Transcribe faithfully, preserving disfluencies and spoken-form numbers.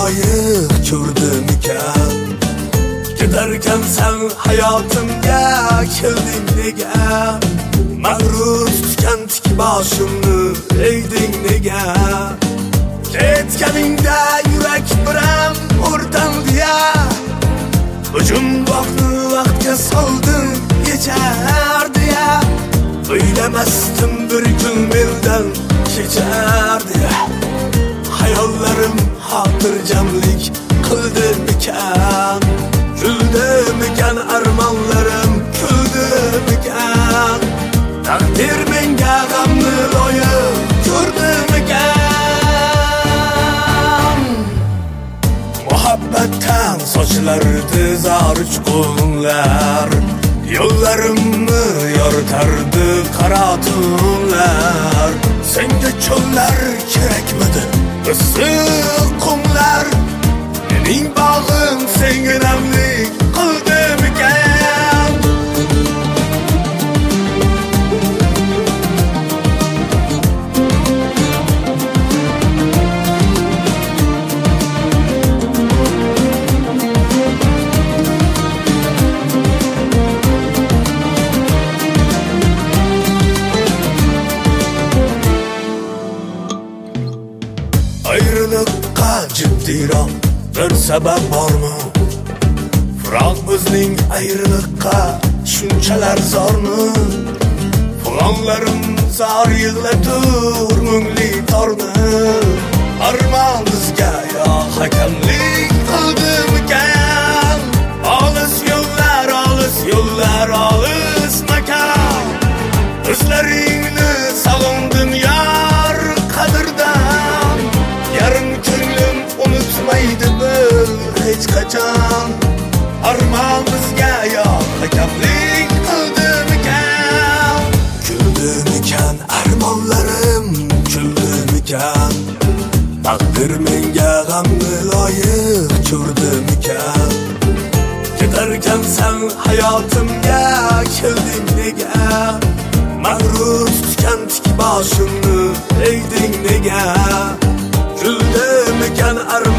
loyiq ko'rdimikan? Giderken sen hayatımga kelding nega? Mag'rur tutgan tik boshimni eyding nega? Ketganingda yurak biram o'rtandiya, hujum vaqtni vaqtga solding yechardiya. O'ylamasdim bir kun mendan kechardiya. Hayollarim xotirjamlik qildimikan? Güldimikan armonlarim kuldimikan? Taqdir menga g'amni loyiq ko'rdimikan? Muhabbatdan sochlardi zar uchqunlar, yo'llarimni yoritardi qora tunlar. Senga cho'llar kerakmidi, issiq qumlar? Mening bog'im senga namlik qildimikan? Ayrılıkqa jiddiyroq bir sabab bormi? Firoq bizning ayrılıkqa shunchalar zormi? Falonlarim zor yig'latur mungli torni. Armon bizga yo hakamlik qildimikan? Olis yo'llar, olis yo'llar, olis makon. O'zlaringni sog'indim yor qadrdan. Yarim ko'nglim unutmaydi bil hech qachon. Armon bizga yo hakamlik qildimikan? Kuldimikan armonlarim kuldimikan? Taqdir menga g'amni loyiq ko'rdimikan? Giderken sen hayotimga kelding nega? Mag'rur tutgan tik boshimni eyding nega? Güldimikan armon